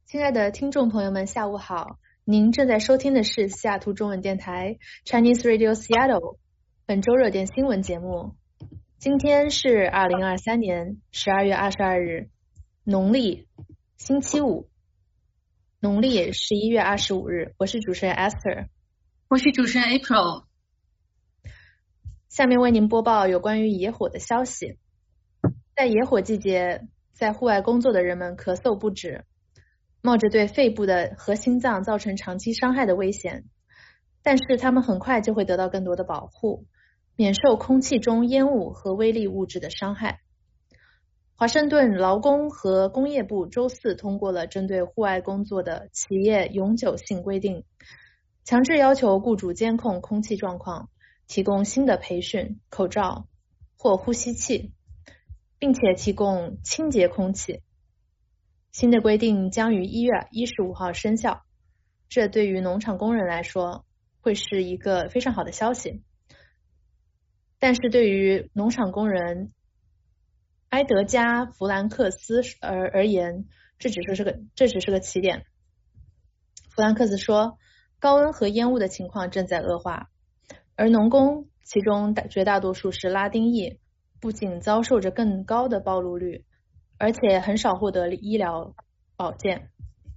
亲爱的听众朋友们，下午好！您正在收听的是西雅图中文电台 Chinese Radio Seattle 本周热点新闻节目。今天是2023年12月22日，农历星期五，农历11月25日。我是主持人 Esther， 我是主持人 April。 下面为您播报有关于野火的消息。在野火季节，在户外工作的人们咳嗽不止，冒着对肺部的和心脏造成长期伤害的危险，但是他们很快就会得到更多的保护，免受空气中烟雾和微粒物质的伤害。华盛顿劳工和工业部周四通过了针对户外工作的企业永久性规定，强制要求雇主监控空气状况，提供新的培训、口罩或呼吸器，并且提供清洁空气。新的规定将于1月15号生效，这对于农场工人来说会是一个非常好的消息。但是对于农场工人埃德加·弗兰克斯而言，这只是个起点。弗兰克斯说，高温和烟雾的情况正在恶化，而农工，其中绝大多数是拉丁裔，不仅遭受着更高的暴露率，而且很少获得医疗保健。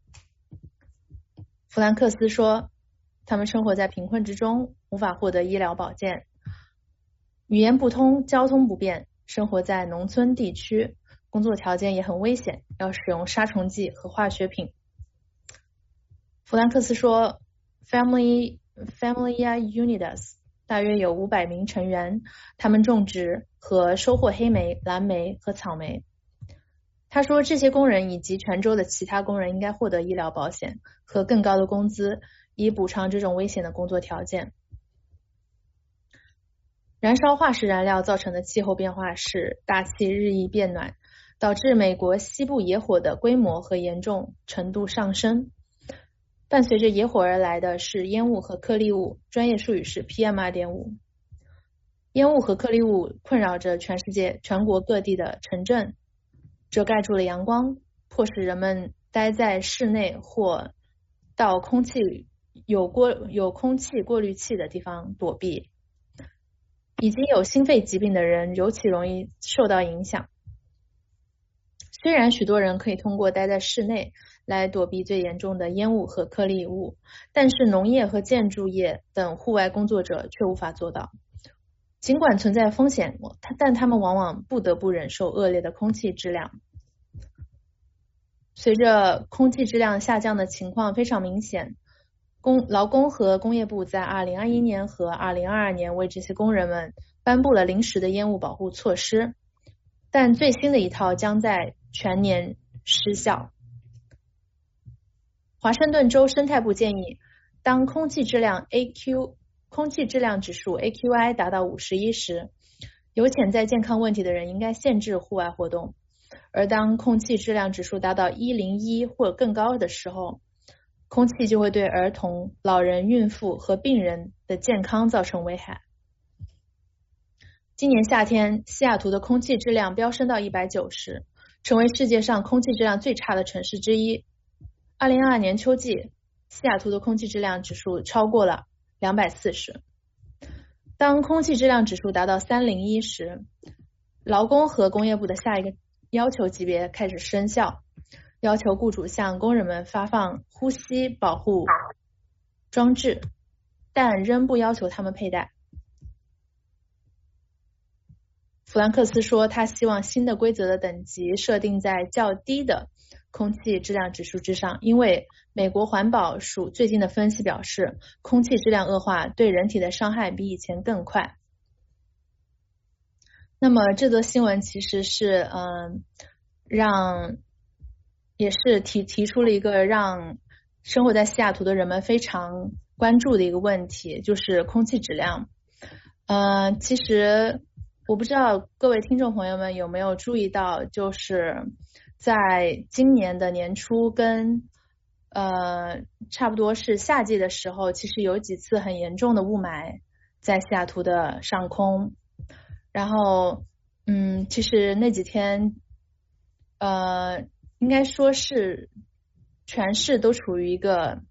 弗兰克斯说，他们生活在贫困之中，无法获得医疗保健，语言不通，交通不便，生活在农村地区，工作条件也很危险，要使用杀虫剂和化学品。弗兰克斯说， Familia Unidas 大约有500名成员，他们种植和收获黑莓、蓝莓和草莓。他说，这些工人以及全州的其他工人应该获得医疗保险和更高的工资，以补偿这种危险的工作条件。燃烧化石燃料造成的气候变化使大气日益变暖，导致美国西部野火的规模和严重程度上升。伴随着野火而来的是烟雾和颗粒物，专业术语是 PM2.5。烟雾和颗粒物困扰着全国各地的城镇，遮盖住了阳光，迫使人们待在室内或到有空气过滤器的地方躲避。已经有心肺疾病的人尤其容易受到影响。虽然许多人可以通过待在室内来躲避最严重的烟雾和颗粒物，但是农业和建筑业等户外工作者却无法做到。尽管存在风险，但他们往往不得不忍受恶劣的空气质量。随着空气质量下降的情况非常明显，劳工和工业部在2021年和2022年为这些工人们颁布了临时的烟雾保护措施，但最新的一套将在全年失效。华盛顿州生态部建议，当空气质量指数 AQI 达到51时，有潜在健康问题的人应该限制户外活动，而当空气质量指数达到101或更高的时候，空气就会对儿童、老人、孕妇和病人的健康造成危害。今年夏天，西雅图的空气质量飙升到190，成为世界上空气质量最差的城市之一。2022年秋季，西雅图的空气质量指数超过了240。当空气质量指数达到301时，劳工和工业部的下一个要求级别开始生效，要求雇主向工人们发放呼吸保护装置，但仍不要求他们佩戴。弗兰克斯说，他希望新的规则的等级设定在较低的空气质量指数之上，因为美国环保署最近的分析表示，空气质量恶化对人体的伤害比以前更快。那么这则新闻其实是也是提出了一个让生活在西雅图的人们非常关注的一个问题，就是空气质量。其实我不知道各位听众朋友们有没有注意到，就是在今年的年初跟差不多是夏季的时候，其实有几次很严重的雾霾在西雅图的上空。然后其实那几天应该说是全市都处于一个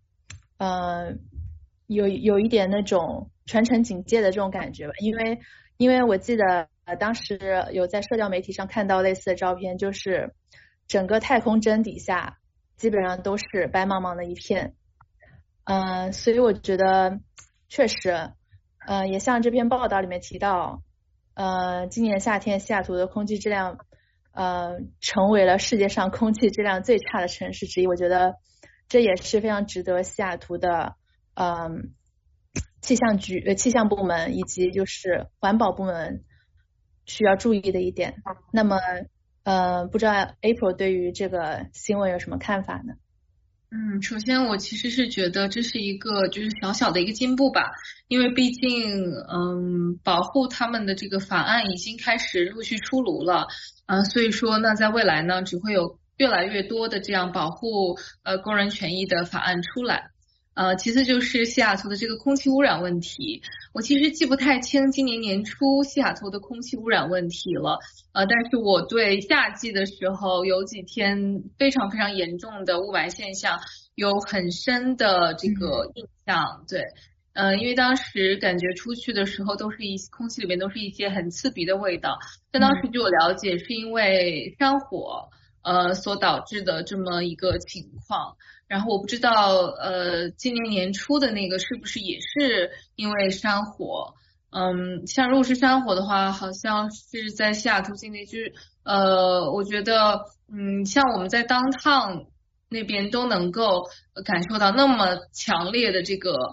有一点那种全城警戒的这种感觉吧，因为我记得当时有在社交媒体上看到类似的照片，就是整个太空针底下基本上都是白茫茫的一片，所以我觉得确实，也像这篇报道里面提到，今年夏天西雅图的空气质量成为了世界上空气质量最差的城市之一，我觉得这也是非常值得西雅图的气象部门以及就是环保部门需要注意的一点。那么不知道 April 对于这个新闻有什么看法呢？ 首先我其实是觉得这是一个就是小小的一个进步吧，因为毕竟保护他们的这个法案已经开始陆续出炉了，所以说那在未来呢只会有越来越多的这样保护工人权益的法案出来。其次就是西雅图的这个空气污染问题，我其实记不太清今年年初西雅图的空气污染问题了，但是我对夏季的时候有几天非常非常严重的雾霾现象有很深的这个印象，对，因为当时感觉出去的时候空气里面都是一些很刺鼻的味道，但当时据我了解是因为山火所导致的这么一个情况。然后我不知道今年年初的那个是不是也是因为山火，像如果是山火的话好像是在西雅图境内区，我觉得像我们在 downtown 那边都能够感受到那么强烈的这个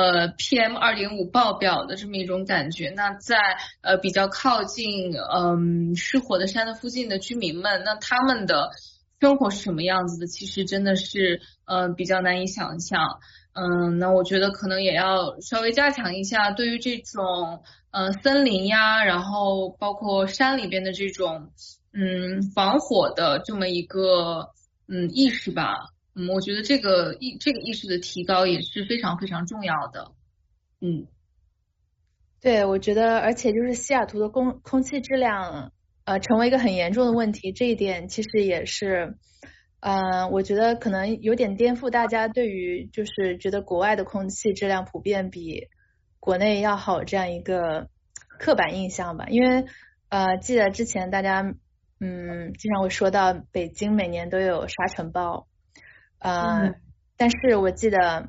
PM 2.5爆表的这么一种感觉，那在比较靠近失火的山的附近的居民们，那他们的生活是什么样子的，其实真的是比较难以想象。那我觉得可能也要稍微加强一下对于这种森林呀，然后包括山里边的这种防火的这么一个意识吧。我觉得这个意识的提高也是非常非常重要的。 对，我觉得而且就是西雅图的空气质量成为一个很严重的问题，这一点其实也是我觉得可能有点颠覆大家对于就是觉得国外的空气质量普遍比国内要好这样一个刻板印象吧。因为记得之前大家经常会说到北京每年都有沙尘暴，但是我记得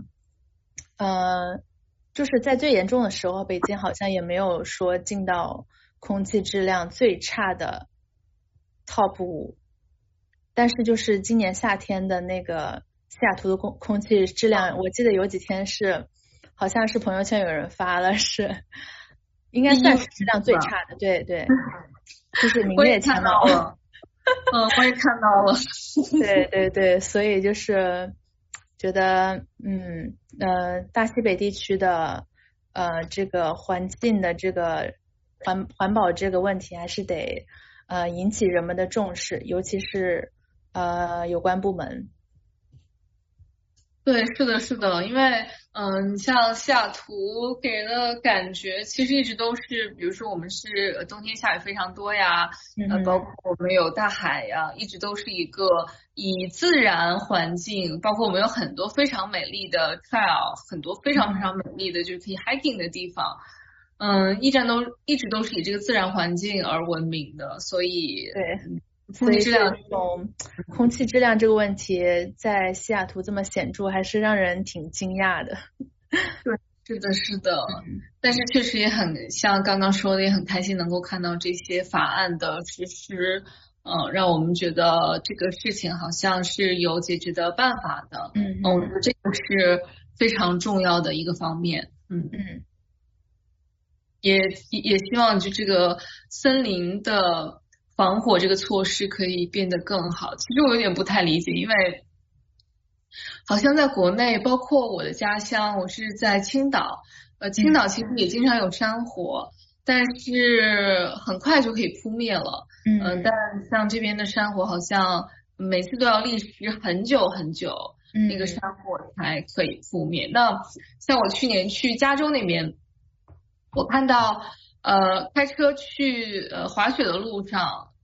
就是在最严重的时候，北京好像也没有说进到空气质量最差的 top 5，但是就是今年夏天的那个西雅图的空气质量，我记得有几天是好像是朋友圈有人发了，是应该算是质量最差的，对对，就是名列前茅。 我也看到了。 对对对，所以就是觉得大西北地区的这个环境的这个环保这个问题还是得引起人们的重视，尤其是有关部门。 对，是的，是的，因为像西雅图给人的感觉其实一直都是，比如说我们是冬天下雨非常多呀，包括我们有大海呀，一直都是一个以自然环境，包括我们有很多非常美丽的 trail， 很多非常非常美丽的就是可以 hiking 的地方，一直都是以这个自然环境而闻名的，所以对。所以这种空气质量这个问题在西雅图这么显著，还是让人挺惊讶的。 对，是的，是的，但是确实也很像刚刚说的，也很开心能够看到这些法案的实施，让我们觉得这个事情好像是有解决的办法的。我觉得这个是非常重要的一个方面。也希望就这个森林的防火这个措施可以变得更好。其实我有点不太理解，因为好像在国内，包括我的家乡，我是在青岛，青岛其实也经常有山火，但是很快就可以扑灭了。但像这边的山火好像每次都要历时很久很久，那个山火才可以扑灭。那像我去年去加州那边，我看到开车去滑雪的路上，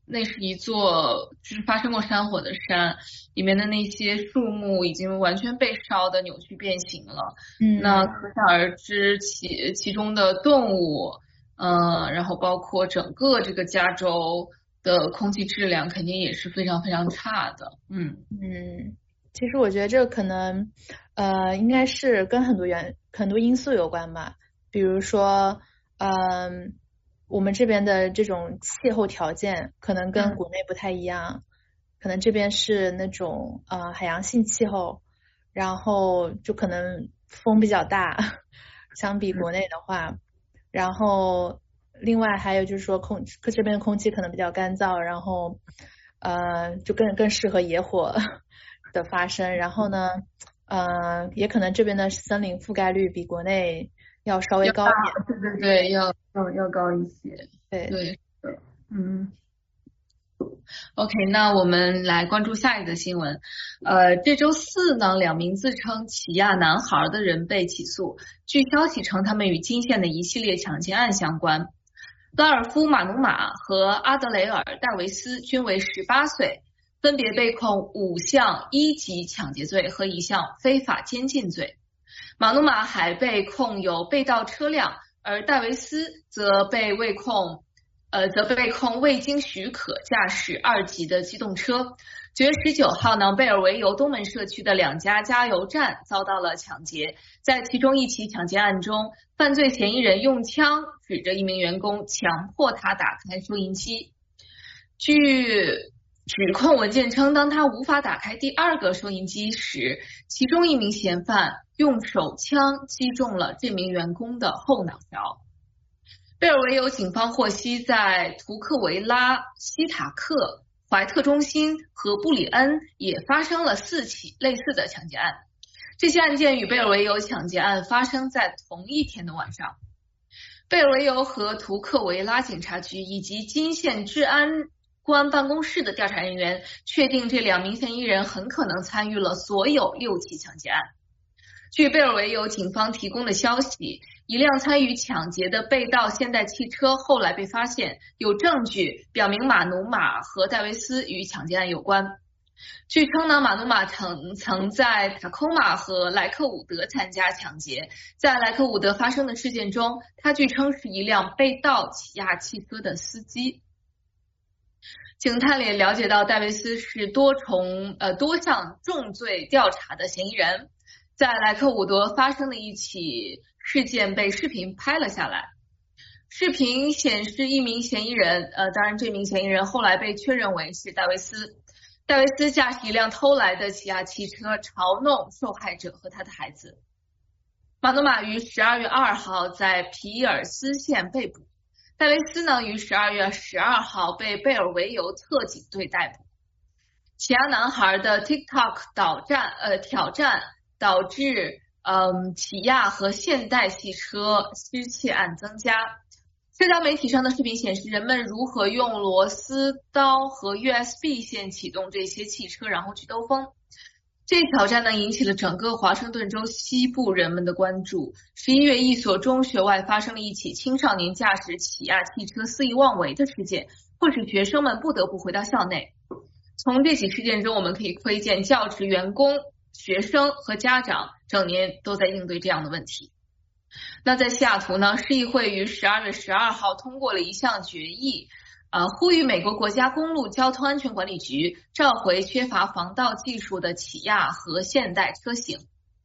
那是一座就是发生过山火的山，里面的那些树木已经完全被烧得扭曲变形了。那可想而知其中的动物，然后包括整个这个加州的空气质量肯定也是非常非常差的。 其实我觉得这可能应该是跟很多因素有关吧，比如说我们这边的这种气候条件可能跟国内不太一样，可能这边是那种海洋性气候，然后就可能风比较大，相比国内的话，然后另外还有就是说这边的空气可能比较干燥，然后就更适合野火的发生，然后呢也可能这边的森林覆盖率比国内要稍微高一点，对，要高一些，对。OK， 那我们来关注下一则新闻。这周四呢，2名自称起亚男孩的人被起诉，据消息称他们与金县的一系列抢劫案相关。拉尔夫·马努马和阿德雷尔·戴维斯均为18岁，分别被控5项1级抢劫罪和1项非法监禁罪。马努马还被控有被盗车辆，而戴维斯则被控未经许可驾驶2级的机动车。9月19号呢，贝尔维尤东门社区的2家加油站遭到了抢劫，在其中一起抢劫案中，犯罪嫌疑人用枪指着一名员工，强迫他打开收银机。据指控文件称，当他无法打开第2个收银机时，其中一名嫌犯用手枪击中了这名员工的后脑勺。贝尔维尤警方获悉，在图克维拉、西塔克、怀特中心和布里恩也发生了4起类似的抢劫案。这些案件与贝尔维尤抢劫案发生在同一天的晚上。贝尔维尤和图克维拉警察局以及金县治安官办公室的调查人员确定，这2名嫌疑人很可能参与了所有6起抢劫案。据贝尔维尤警方提供的消息，一辆参与抢劫的被盗现代汽车后来被发现，有证据表明马努马和戴维斯与抢劫案有关。据称呢，马努马曾在塔科马和莱克伍德参加抢劫，在莱克伍德发生的事件中，他据称是一辆被盗起亚汽车的司机。警探也了解到，戴维斯是多项重罪调查的嫌疑人。在莱克伍德发生的一起事件被视频拍了下来，视频显示一名嫌疑人，当然这名嫌疑人后来被确认为是戴维斯。戴维斯驾驶一辆偷来的起亚汽车嘲弄受害者和他的孩子。马努马于12月2号在皮尔斯县被捕，戴维斯呢于12月12号被贝尔维尤特警队逮捕。起亚男孩的 TikTok 挑战导致起亚和现代汽车失窃案增加。社交媒体上的视频显示人们如何用螺丝刀和 USB 线启动这些汽车，然后去兜风。这一挑战呢引起了整个华盛顿州西部人们的关注。11月，一所中学外发生了一起青少年驾驶起亚汽车肆意妄为的事件，迫使学生们不得不回到校内。从这起事件中，我们可以窥见教职员工、学生和家长整年都在应对这样的问题。那在西雅图呢，市议会于12月12号通过了一项决议，呼吁美国国家公路交通安全管理局召回缺乏防盗技术的起亚和现代车型。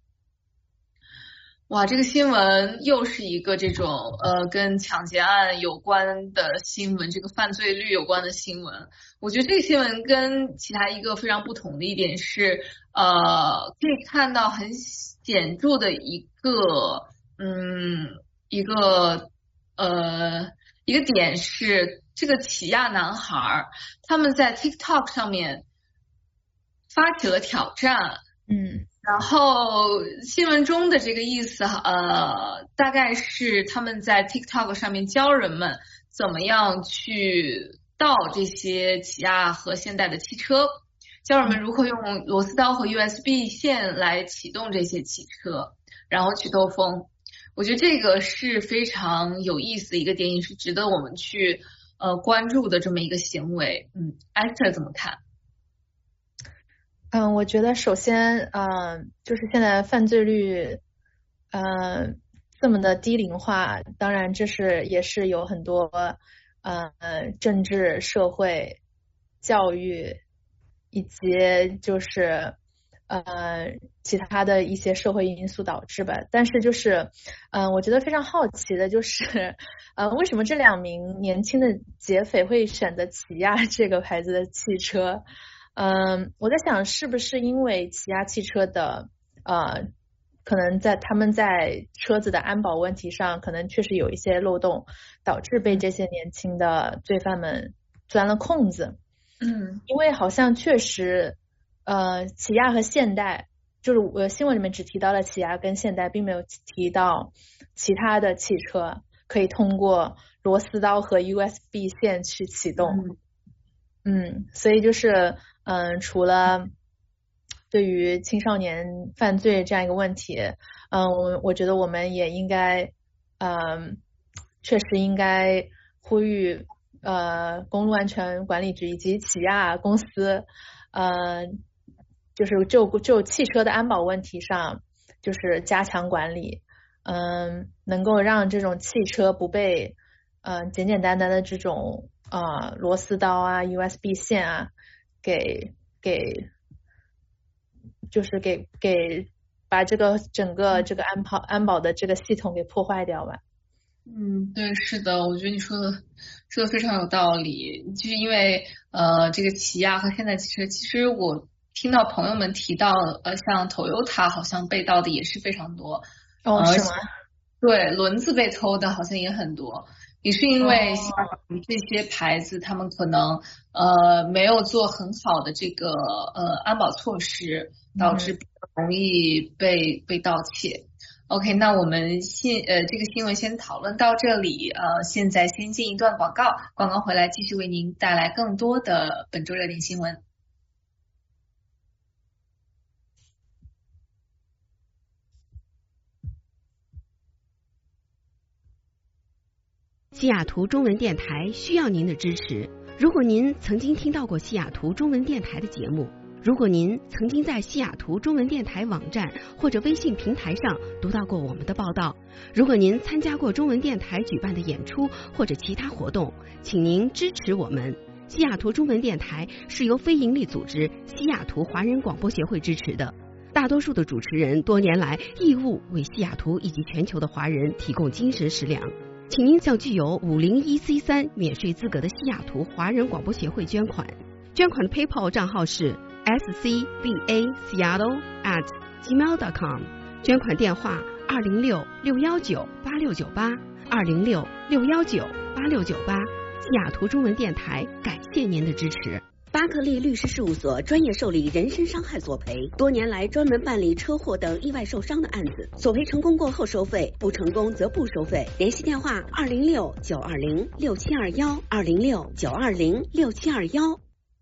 哇，这个新闻又是一个这种跟抢劫案有关的新闻，这个犯罪率有关的新闻。我觉得这个新闻跟其他一个非常不同的一点是，可以看到很显著的一个点是，这个起亚男孩他们在 TikTok 上面发起了挑战。然后新闻中的这个意思大概是他们在 TikTok 上面教人们怎么样去盗这些起亚和现代的汽车，教人们如何用螺丝刀和 USB 线来启动这些汽车，然后去兜风。我觉得这个是非常有意思的一个点，也是值得我们去关注的这么一个行为。Esther 怎么看？ 我觉得首先，就是现在犯罪率，这么的低龄化，当然也是有很多，政治、社会、教育以及就是其他的一些社会因素导致吧。但是就是，我觉得非常好奇的就是，为什么这2名年轻的劫匪会选择起亚这个牌子的汽车？我在想是不是因为起亚汽车的可能他们在车子的安保问题上可能确实有一些漏洞，导致被这些年轻的罪犯们钻了空子。因为好像确实起亚和现代，就是新闻里面只提到了起亚跟现代，并没有提到其他的汽车可以通过螺丝刀和 USB 线去启动。所以就是除了对于青少年犯罪这样一个问题，我觉得我们也应该确实应该呼吁公路安全管理局以及起亚公司就是就汽车的安保问题上就是加强管理，能够让这种汽车不被简简单单的这种螺丝刀啊 USB 线啊就是把这个整个这个安保的这个系统给破坏掉吧。 对，是的，我觉得你说的非常有道理。就是因为这个起亚和现代汽车，其实我听到朋友们提到像 Toyota 好像被盗的也是非常多。 是吗？ 对，轮子被偷的好像也很多，也是因为像这些牌子他们可能没有做很好的这个安保措施，导致比较容易被盗窃。OK， 那我们这个新闻先讨论到这里，现在先进一段广告，广告回来继续为您带来更多的本周热点新闻。 西雅图中文电台需要您的支持。如果您曾经听到过西雅图中文电台的节目，如果您曾经在西雅图中文电台网站或者微信平台上读到过我们的报道，如果您参加过中文电台举办的演出或者其他活动，请您支持我们。西雅图中文电台是由非营利组织西雅图华人广播协会支持的，大多数的主持人多年来义务为西雅图以及全球的华人提供精神食粮。请您向具有501C3免税资格的西雅图华人广播协会捐款。捐款的 PayPal 账号是 scbaseattle@gmail.com， 捐款电话206-619-8698 206-619-8698。西雅图中文电台感谢您的支持。巴克利律师事务所专业受理人身伤害索赔，多年来专门办理车祸等意外受伤的案子，索赔成功过后收费，不成功则不收费。联系电话206-920-6721 206-920-6721。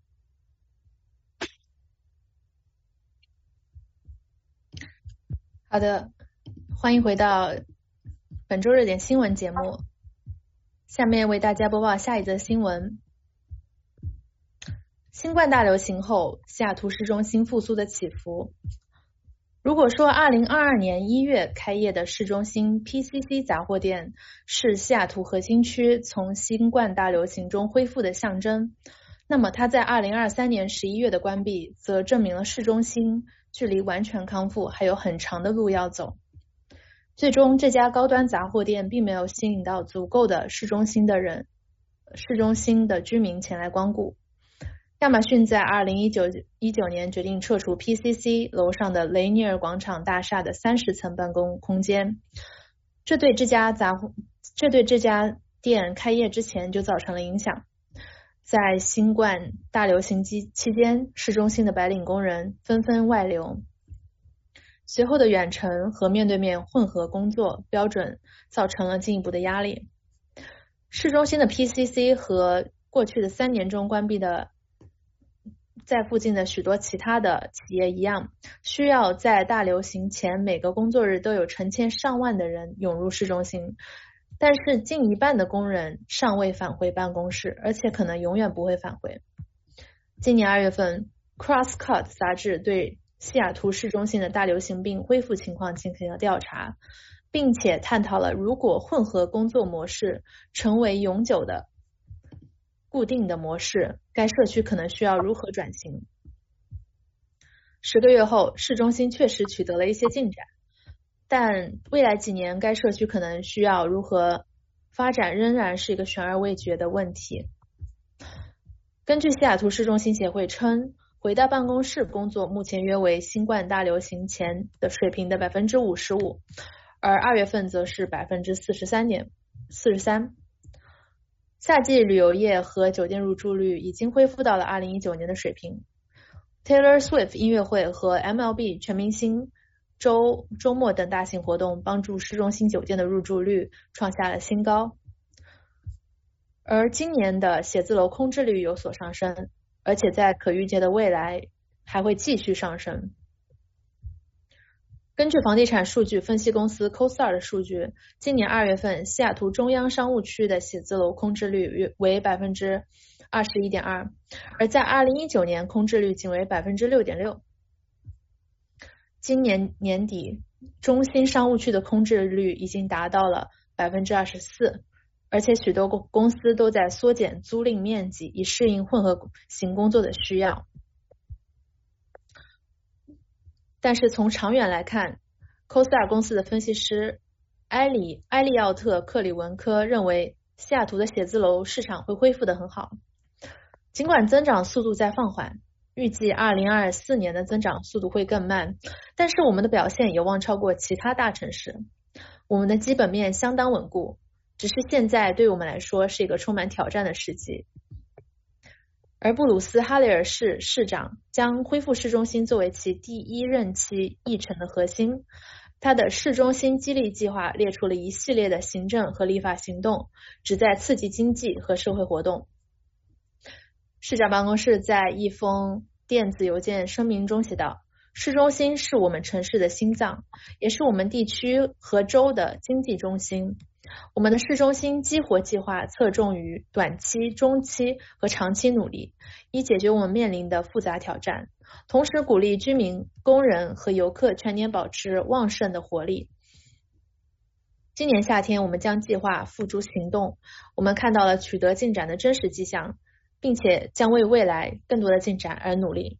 好的，欢迎回到本周热点新闻节目，下面为大家播报下一则新闻。新冠大流行后，西雅图市中心复苏的起伏。如果说2022年1月开业的市中心 PCC 杂货店是西雅图核心区从新冠大流行中恢复的象征，那么它在2023年11月的关闭，则证明了市中心距离完全康复还有很长的路要走。最终，这家高端杂货店并没有吸引到足够的市中心的居民前来光顾。亚马逊在2019年决定撤除 PCC 楼上的雷尼尔广场大厦的30层办公空间，这对这家店开业之前就造成了影响。在新冠大流行期间，市中心的白领工人纷纷外流，随后的远程和面对面混合工作标准造成了进一步的压力。市中心的 PCC 和过去的3年中关闭的在附近的许多其他的企业一样，需要在大流行前每个工作日都有成千上万的人涌入市中心， 但是近一半的工人尚未返回办公室，而且可能永远不会返回。今年2月份 Crosscut 杂志对西雅图市中心的大流行病恢复情况进行了调查，并且探讨了如果混合工作模式成为永久的固定的模式，该社区可能需要如何转型。10个月后，市中心确实取得了一些进展，但未来几年该社区可能需要如何发展仍然是一个悬而未决的问题。根据西雅图市中心协会称，回到办公室工作目前约为新冠大流行前的水平的 55%， 而2月份则是 43%。夏季旅游业和酒店入住率已经恢复到了2019年的水平。Taylor Swift 音乐会和 MLB 全明星周末等大型活动帮助市中心酒店的入住率创下了新高。而今年的写字楼空置率有所上升，而且在可预见的未来还会继续上升。根据房地产数据分析公司 CoStar 的数据，今年2月份西雅图中央商务区的写字楼空置率为 21.2%， 而在2019年空置率仅为 6.6%。 今年年底中心商务区的空置率已经达到了 24%， 而且许多公司都在缩减租赁面积以适应混合型工作的需要。但是从长远来看， CoStar 公司的分析师埃利奥特克里文科认为西雅图的写字楼市场会恢复得很好，尽管增长速度在放缓，预计2024年的增长速度会更慢，但是我们的表现有望超过其他大城市。我们的基本面相当稳固，只是现在对我们来说是一个充满挑战的时机。而布鲁斯·哈雷尔市市长将恢复市中心作为其第1任期议程的核心。他的市中心激励计划列出了一系列的行政和立法行动，旨在刺激经济和社会活动。市长办公室在一封电子邮件声明中写道，市中心是我们城市的心脏，也是我们地区和州的经济中心。我们的市中心激活计划侧重于短期、中期和长期努力，以解决我们面临的复杂挑战，同时鼓励居民、工人和游客全年保持旺盛的活力。今年夏天我们将计划付诸行动，我们看到了取得进展的真实迹象，并且将为未来更多的进展而努力。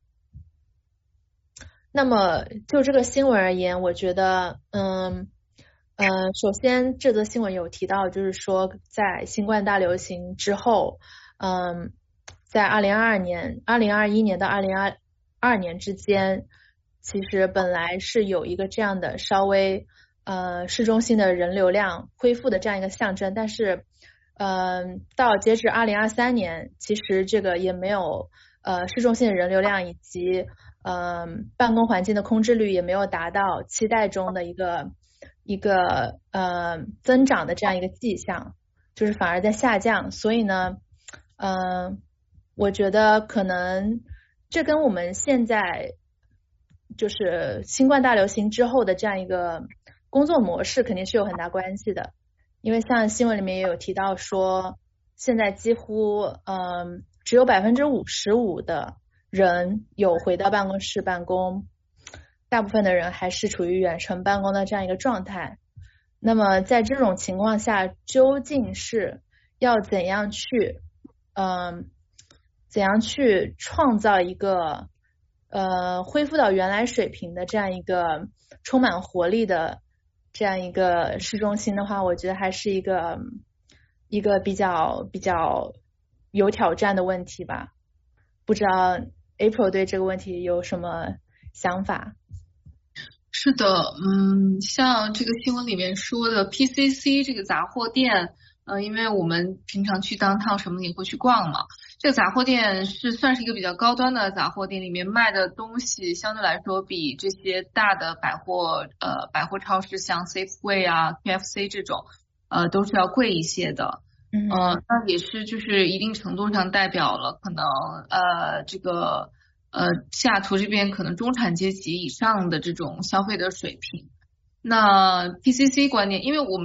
那么就这个新闻而言，我觉得首先这则新闻有提到，就是说在新冠大流行之后，在2021年到2022年之间，其实本来是有一个这样的稍微市中心的人流量恢复的这样一个象征，但是到截止2023年，其实这个也没有市中心的人流量以及办公环境的空置率也没有达到期待中的一个增长的这样一个迹象，就是反而在下降。所以呢我觉得可能这跟我们现在就是新冠大流行之后的这样一个工作模式肯定是有很大关系的。因为像新闻里面也有提到说，现在几乎只有 55% 的人有回到办公室办公，大部分的人还是处于远程办公的这样一个状态。那么在这种情况下，究竟是要怎样去创造一个恢复到原来水平的这样一个充满活力的这样一个市中心的话，我觉得还是一个比较有挑战的问题吧。不知道 April 对这个问题有什么想法？ 是的，像这个新闻里面说的 PCC 这个杂货店，因为我们平常去downtown什么也会去逛嘛，这个杂货店算是一个比较高端的杂货店，里面卖的东西相对来说比这些大的百货超市像 Safeway 啊 KFC 这种都是要贵一些的。那也是就是一定程度上代表了可能这个西雅图这边可能中产阶级以上的这种消费的水平。那 PCC 观点，因为我们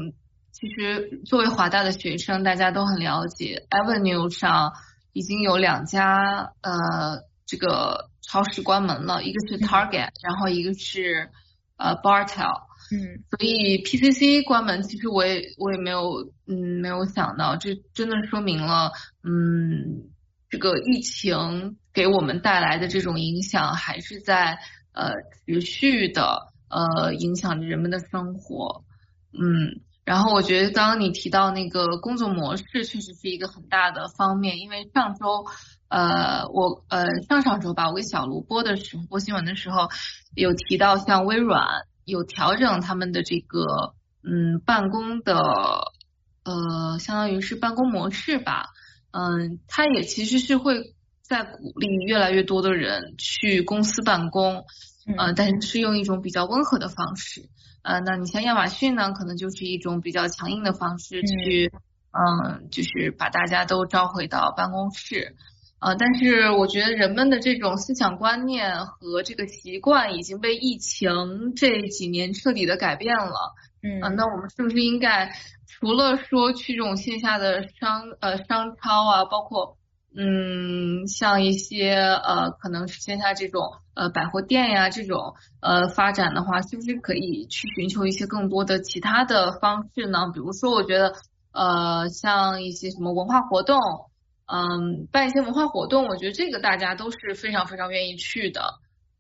其实作为华大的学生，大家都很了解 Avenue 上已经有2家这个超市关门了，一个是 Target，然后一个是Bartell。所以 PCC 关门，其实我也没有想到，这真的说明了这个疫情给我们带来的这种影响还是在持续的影响着人们的生活。然后我觉得刚刚你提到那个工作模式确实是一个很大的方面，因为上周我上周吧，我给小卢播新闻的时候有提到，像微软有调整他们的这个办公的相当于是办公模式吧。它也其实是会在鼓励越来越多的人去公司办公，但是用一种比较温和的方式。那你像亚马逊呢，可能就是一种比较强硬的方式去就是把大家都召回到办公室。但是我觉得人们的这种思想观念和这个习惯已经被疫情这几年彻底的改变了。那我们是不是应该除了说去这种线下的商超啊，包括像一些可能是线下这种百货店呀这种发展的话，是不是可以去寻求一些更多的其他的方式呢？比如说我觉得像一些什么文化活动，办一些文化活动，我觉得这个大家都是非常非常愿意去的。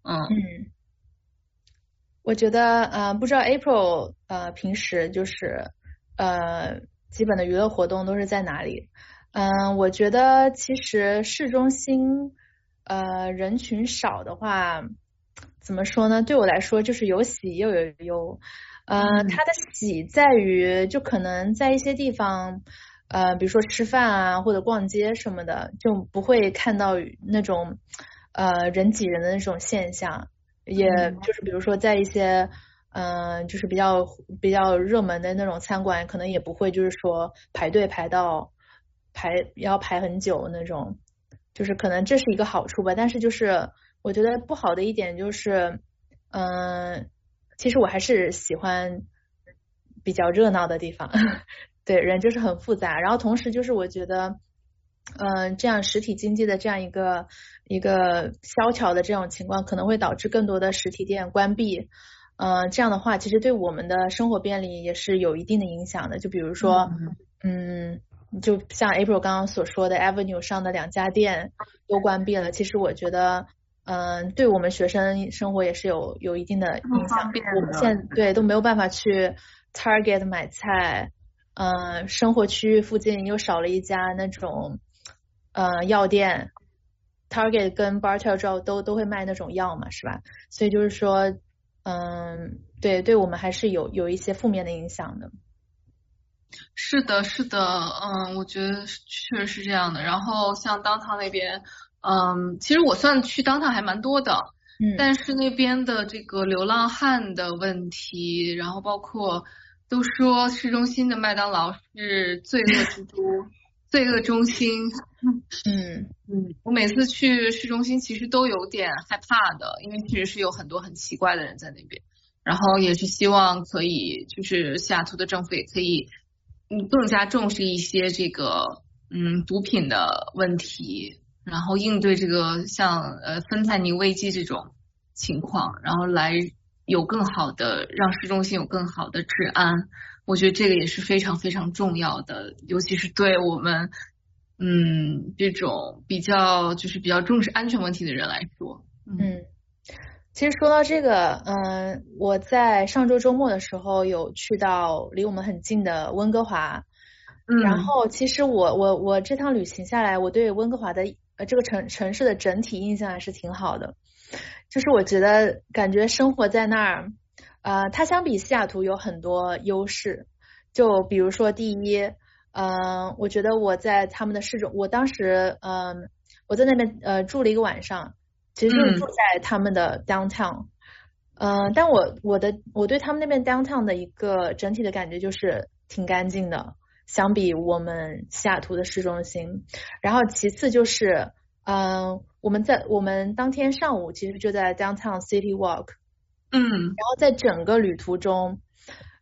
我觉得不知道 April 平时就是基本的娱乐活动都是在哪里？我觉得其实市中心人群少的话，怎么说呢？对我来说就是有喜又有忧。它的喜在于就可能在一些地方比如说吃饭啊或者逛街什么的，就不会看到那种人挤人的那种现象，也就是比如说在一些就是比较热门的那种餐馆，可能也不会就是说排队要排很久那种，就是可能这是一个好处吧。但是就是我觉得不好的一点就是其实我还是喜欢比较热闹的地方对，人就是很复杂，然后同时就是我觉得这样实体经济的这样一个萧条的这种情况，可能会导致更多的实体店关闭。这样的话其实对我们的生活便利也是有一定的影响的。就比如说就像 April 刚刚所说的 Avenue 上的2家店都关闭了，其实我觉得对我们学生生活也是有一定的影响。我们现在都没有办法去 Target 买菜，生活区域附近又少了一家那种药店， Target 跟 Bartell 都会卖那种药嘛，是吧？所以就是说对我们还是有一些负面的影响的。 是的，我觉得确实是这样的。然后像downtown那边，其实我算去downtown还蛮多的，但是那边的这个流浪汉的问题，然后包括都说市中心的麦当劳是罪恶之都罪恶中心。我每次去市中心其实都有点害怕的，因为确实是有很多很奇怪的人在那边。然后也是希望可以就是西雅图的政府也可以更加重视一些这个毒品的问题，然后应对这个像芬太尼危机这种情况，然后来有更好的让市中心有更好的治安。我觉得这个也是非常非常重要的，尤其是对我们这种比较重视安全问题的人来说。 其实说到这个我在上周周末的时候有去到离我们很近的温哥华，然后其实我这趟旅行下来，我对温哥华的这个城市的整体印象还是挺好的。就是我觉得感觉生活在那儿它相比西雅图有很多优势。就比如说第一我觉得我在他们的市中，我当时我在那边住了一个晚上，其实就是住在他们的 downtown。但我对他们那边 downtown 的一个整体的感觉就是挺干净的，相比我们西雅图的市中心。然后其次就是我们当天上午其实就在 downtown city walk，然后在整个旅途中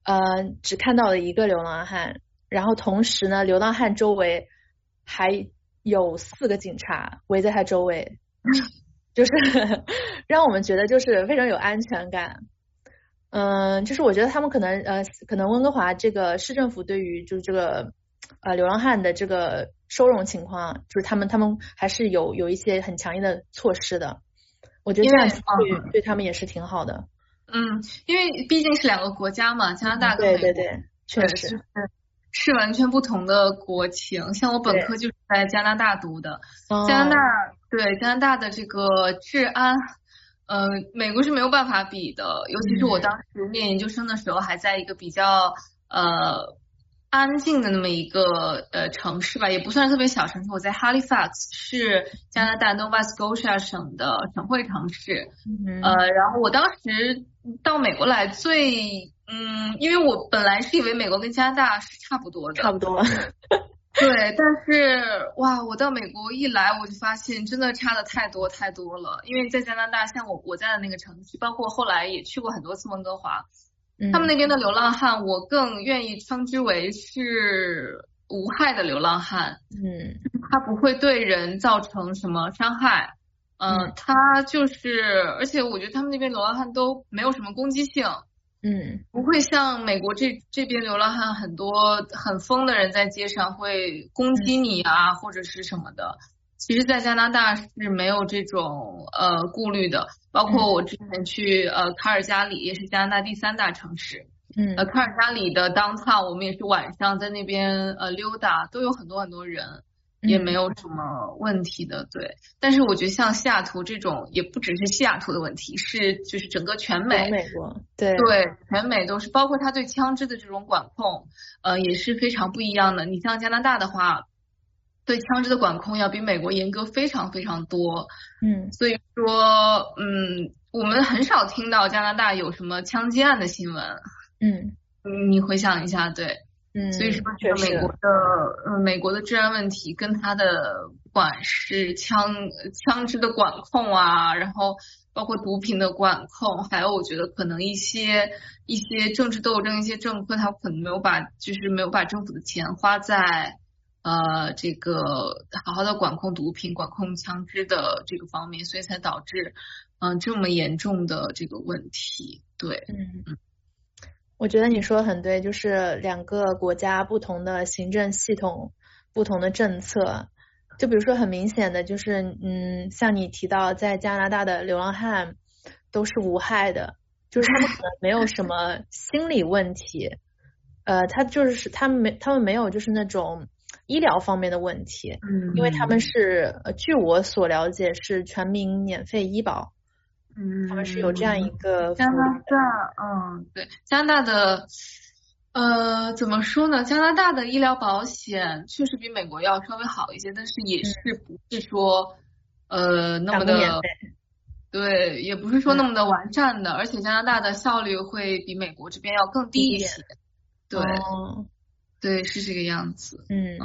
只看到了一个流浪汉，然后同时呢，流浪汉周围还有4个警察围在他周围，就是让我们觉得就是非常有安全感。就是我觉得他们可能温哥华这个市政府对于就是这个流浪汉的这个收容情况，就是他们还是有一些很强硬的措施的。我觉得这样对他们也是挺好的。 因为毕竟是2个国家嘛，加拿大跟美国， 对，确实是完全不同的国情。像我本科就是在加拿大读的，加拿大的这个治安，美国是没有办法比的。尤其是我当时念研究生的时候，还在一个比较安静的那么一个城市吧，也不算特别小城市。我在 Halifax 是加拿大 Nova Scotia 省的省会城市。然后我当时到美国来因为我本来是以为美国跟加拿大是差不多的。对，但是哇，我到美国一来，我就发现真的差的太多了。因为在加拿大，像我在的那个城市，包括后来也去过很多次温哥华。他们那边的流浪汉，我更愿意称之为是无害的流浪汉。他不会对人造成什么伤害。他就是，而且我觉得他们那边流浪汉都没有什么攻击性。不会像美国这边流浪汉很多很疯的人在街上会攻击你啊，或者是什么的。其实在加拿大是没有这种顾虑的。包括我之前去卡尔加里，也是加拿大第3大城市。卡尔加里的 downtown 我们也是晚上在那边溜达，都有很多人，也没有什么问题的。对，但是我觉得像西雅图这种，也不只是西雅图的问题，是就是整个全美国，对， 全美都是，包括他对枪支的这种管控也是非常不一样的。你像加拿大的话，对枪支的管控要比美国严格非常非常多。所以说我们很少听到加拿大有什么枪击案的新闻。你回想一下，对。所以说美国的治安问题跟它的不管是枪支的管控啊，然后包括毒品的管控，还有我觉得可能一些政治斗争，一些政客他可能没有把政府的钱花在这个好好的管控毒品、管控枪支的这个方面，所以才导致这么严重的这个问题。对。 我觉得你说的很对，就是2个国家不同的行政系统、不同的政策。就比如说很明显的就是，像你提到在加拿大的流浪汉都是无害的，就是他们可能没有什么心理问题，他们没有就是那种医疗方面的问题，因为他们是据我所了解是全民免费医保。他们是有这样一个加拿大，对，加拿大的怎么说呢？加拿大的医疗保险确实比美国要稍微好一些，但是也是不是说那么的，对，也不是说那么的完善的，而且加拿大的效率会比美国这边要更低一些。对，对，是这个样子。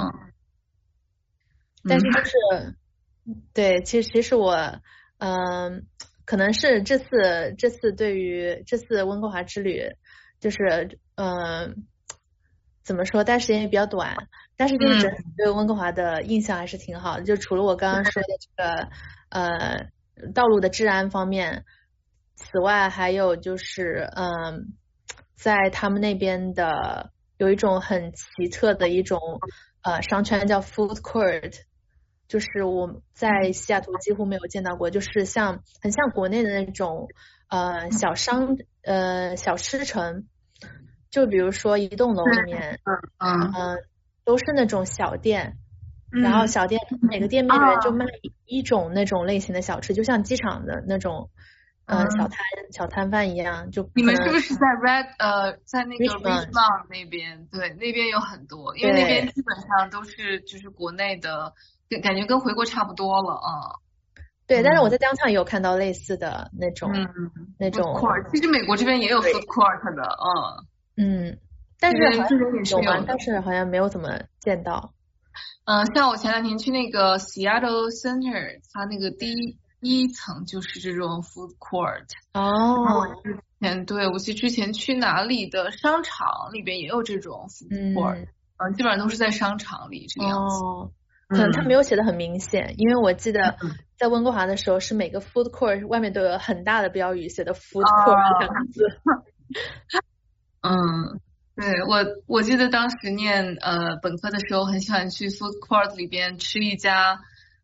但是就是对，其实我可能是这次对于这次温哥华之旅，就是怎么说，待时间也比较短，但是就是整体对温哥华的印象还是挺好的。就除了我刚刚说的这个道路的治安方面，此外还有就是在他们那边的有一种很奇特的一种商圈叫 food court。就是我在西雅图几乎没有见到过，就是很像国内的那种小吃城，就比如说一栋楼里面都是那种小店，然后小店每个店面里面就卖一种那种类型的小吃，就像机场的那种小摊贩一样。就你们是不是在在那个 Richmond 那边？对，那边有很多，因为那边基本上都是就是国内的。感觉跟回国差不多了啊。 对，但是我在downtown也有看到类似的那种 food court， 其实美国这边也有 food court 的。 但是好像有吗？但是好像没有怎么见到。 像我前2天去那个 Seattle Center， 它那个第 1层就是这种 food court。 哦， 我记得之前去哪里的商场里边也有这种 food court，基本上都是在商场里这个样子。 可能他没有写的很明显，因为我记得在温哥华的时候是每个 food court 外面都有很大的标语写的 food court 两个字。 对，我记得当时念本科的时候很喜欢去 food court 里边吃一家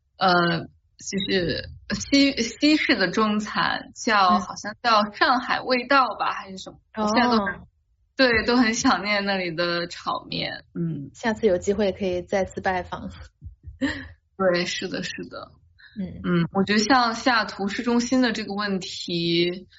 就是西式的中餐，好像叫上海味道吧还是什么，我现在都很想念那里的炒面。 下次有机会可以再次拜访。 对，是的。我觉得像西雅图市中心的这个问题，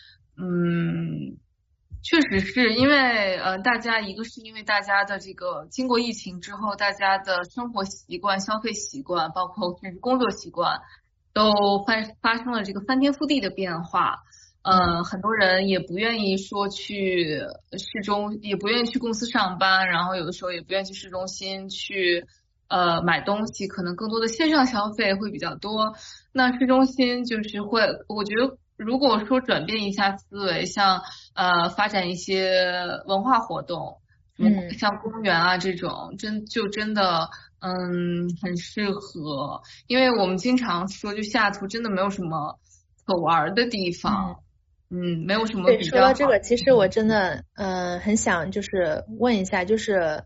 确实是因为一个是因为大家的这个经过疫情之后，大家的生活习惯、消费习惯，包括甚至工作习惯，都发生了这个翻天覆地的变化。很多人也不愿意说去也不愿意去公司上班，然后有的时候也不愿意去市中心去买东西，可能更多的线上消费会比较多。那市中心就是我觉得如果说转变一下思维，像发展一些文化活动，像公园啊这种，真的很适合。因为我们经常说，就西雅图真的没有什么可玩的地方。没有什么比较好。 说到这个，其实我真的很想就是问一下，就是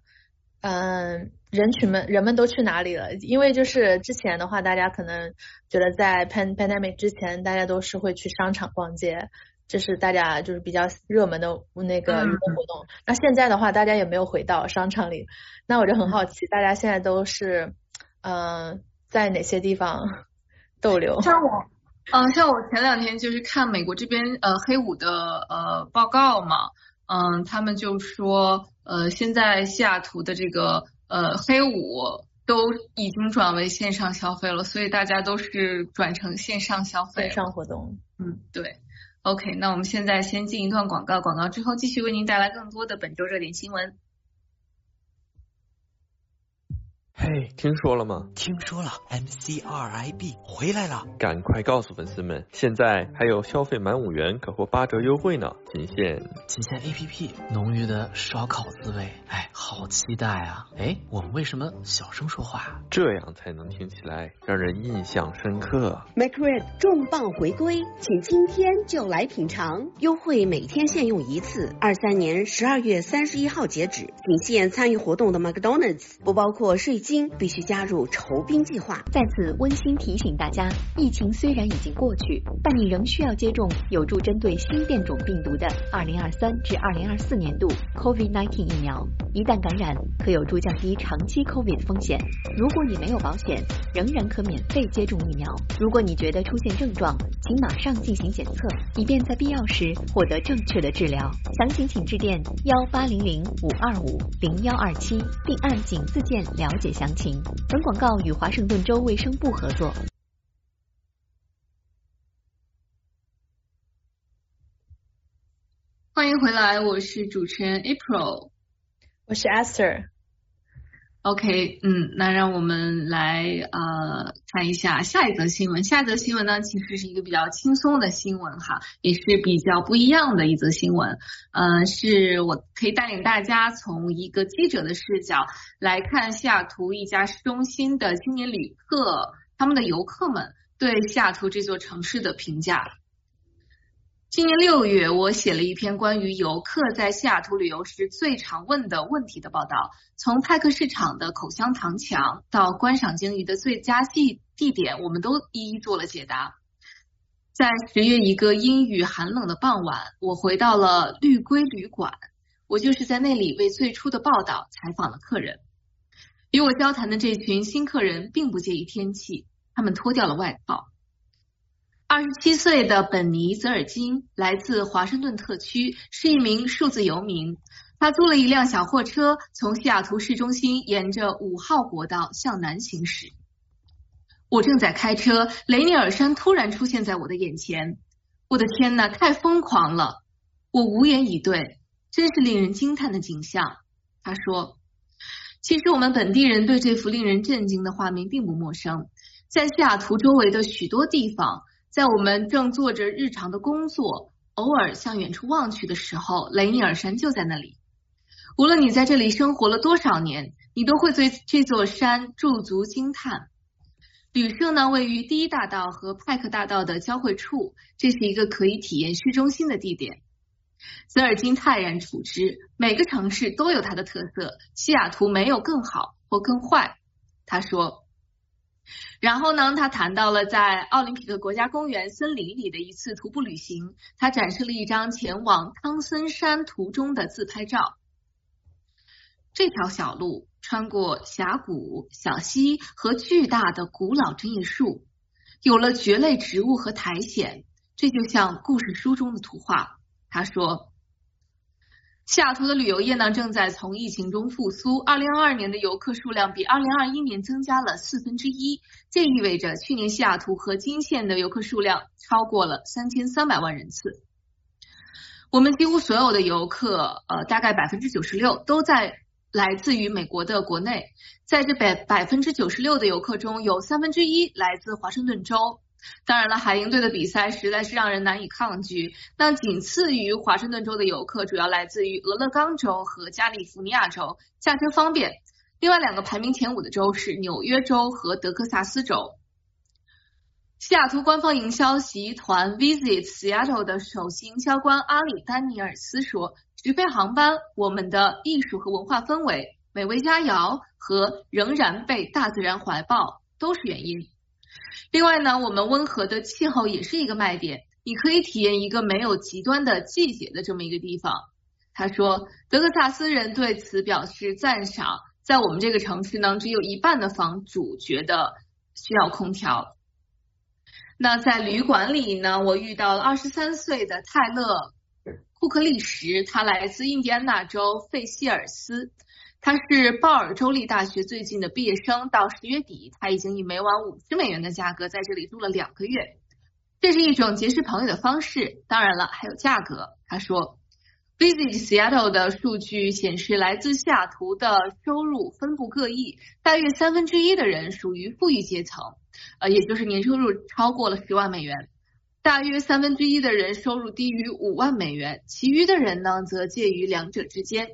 人们都去哪里了？因为就是之前的话，大家可能觉得在 pandemic 之前，大家都是会去商场逛街，这是大家就是比较热门的那个娱乐活动。那现在的话，大家也没有回到商场里，那我就很好奇，大家现在都是在哪些地方逗留？ 像我前2天就是看美国这边黑五的报告嘛，他们就说现在西雅图的这个黑五都已经转为线上消费了，所以大家都是转成线上消费， 线上活动。 对。OK， 那我们现在先进一段广告之后继续为您带来更多的本周热点新闻。 嘿，听说了吗？ 听说了 ，MCRIB 回来了！ 赶快告诉粉丝们，现在还有消费满5元可获8折优惠呢，仅限 APP， 浓郁的烧烤滋味，好期待啊！我们为什么小声说话？ 这样才能听起来让人印象深刻。 McRib 重磅回归，请今天就来品尝，优惠每天限用1次，23年12月31号截止，仅限参与活动的 McDonald's， 不包括税金，必须加入酬宾计划。 在此温馨提醒大家，疫情虽然已经过去，但你仍需要接种有助针对新变种病毒的2023至2024年度 COVID-19 疫苗。一旦感染，可有助降低长期 COVID 风险。如果你没有保险，仍然可免费接种疫苗。如果你觉得出现症状，请马上进行检测，以便在必要时获得正确的治疗。详情请致电1800-525-0127，并按井字键了解详情。本广告与华盛顿州卫生部合作。 欢迎回来，我是主持人 April， 我是 Esther。OK， 那让我们来看一下下一则新闻。下一则新闻呢，其实是一个比较轻松的新闻哈，也是比较不一样的一则新闻。是我可以带领大家从一个记者的视角来看西雅图一家市中心的青年旅客，他们的游客们对西雅图这座城市的评价。今年6月，我写了一篇关于游客在西雅图旅游时最常问的问题的报道，从派克市场的口香糖墙到观赏鲸鱼的最佳地点，我们都一一做了解答。在10月一个阴雨寒冷的傍晚，我回到了绿龟旅馆，我就是在那里为最初的报道采访了客人。与我交谈的这群新客人并不介意天气，他们脱掉了外套。27岁的本尼·泽尔金来自华盛顿特区，是一名数字游民。他租了一辆小货车，从西雅图市中心沿着5号国道向南行驶。我正在开车，雷尼尔山突然出现在我的眼前。我的天哪，太疯狂了！我无言以对，真是令人惊叹的景象。他说，其实我们本地人对这幅令人震惊的画面并不陌生。在西雅图周围的许多地方， 在我们正做着日常的工作，偶尔向远处望去的时候，雷尼尔山就在那里。无论你在这里生活了多少年，你都会对这座山驻足惊叹。旅社呢，位于第一大道和派克大道的交汇处，这是一个可以体验市中心的地点。泽尔金泰然处之，每个城市都有它的特色，西雅图没有更好或更坏，他说。然后呢，他谈到了在奥林匹克国家公园森林里的一次徒步旅行，他展示了一张前往汤森山途中的自拍照。这条小路穿过峡谷、小溪和巨大的古老针叶树，有了蕨类植物和苔藓，这就像故事书中的图画。他说，西雅图的旅游业呢正在从疫情中复苏，2022年的游客数量比2021年增加了1/4，这意味着去年西雅图和金县的游客数量超过了3300万人次。我们几乎所有的游客大概96%都来自于美国的国内，在这96%的游客中有1/3来自华盛顿州。当然了，海鹰队的比赛实在是让人难以抗拒。那仅次于华盛顿州的游客主要来自于俄勒冈州和加利福尼亚州，驾车方便。另外2个排名前5的州是纽约州和德克萨斯州。西雅图官方营销集团 Visit Seattle 的首席营销官阿里丹尼尔斯说，直飞航班，我们的艺术和文化氛围、美味佳肴和仍然被大自然怀抱都是原因。另外呢，我们温和的气候也是一个卖点，你可以体验一个没有极端的季节的这么一个地方。他说，德克萨斯人对此表示赞赏，在我们这个城市呢，只有一半的房主觉得需要空调。那在旅馆里呢，我遇到了23岁的泰勒库克利什，他来自印第安纳州费希尔斯，他是鲍尔州立大学最近的毕业生，到10月底他已经以每晚$50的价格在这里住了2个月。这是一种结识朋友的方式，当然了还有价格。他说 Visit Seattle 的数据显示，来自西雅图的收入分布各异，大约1/3的人属于富裕阶层，也就是年收入超过了10万美元，大约1/3的人收入低于5万美元，其余的人呢则介于两者之间。